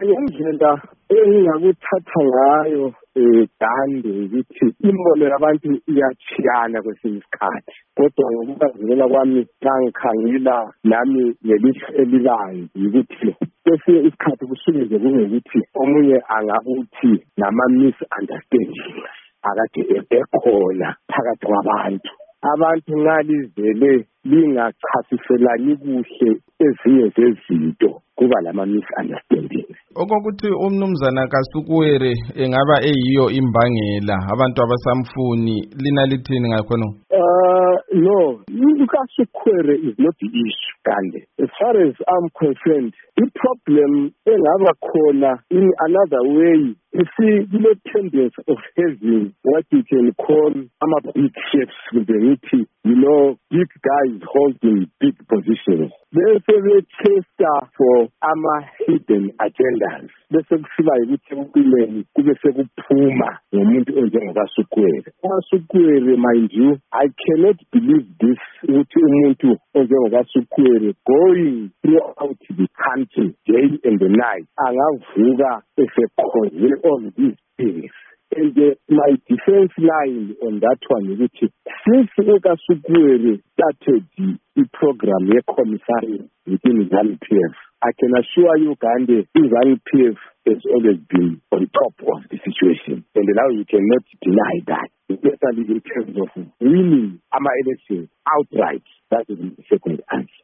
Indlela engingakuthatha ngayo Dande ukuthi imbono yabantu iyachiyana kwesinye isikhathi, kodwa ngokubazilela kwami ngikhangela nami ngelihlo elibanzi ukuthi kwesinye isikhathi kusuke nje kungukuthi omunye angakuthi nama-misunderstandings akade ekhona phakathi kwabantu. Abantu nalizele lingachasiselani kuhle ezinye zezinto kuba lama-misunderstandings. Okokuthi umnumzana kaSukuwere engaba eyiyo imbangela abantu abasamfuni lina lithini ngakhona? No, kaSukuwere is not the issue, Gandhi. As far as I'm concerned, the problem engaba khona in another way, you see, the tendency of having what you can call big chefs with the meeting, big guys holding big positions. There's a tester for hidden agendas. Bese kusiba ukuthi empilweni kube sekuphuma ngomuntu onjengokaSukuwere. kaSukuwere, mind you, I cannot believe this ukuthi umuntu onjengokaSukuwere going throughout the country day and the night angavuka esekhonze all these things. And my defense line on that one is that since kaSukuwere started the program ye-commissary within ZANU-PF, I can assure you, Gandhi, ZANU-PF has always been on top of the situation. And now you cannot deny that, especially in terms of winning our elections outright. That is the second answer.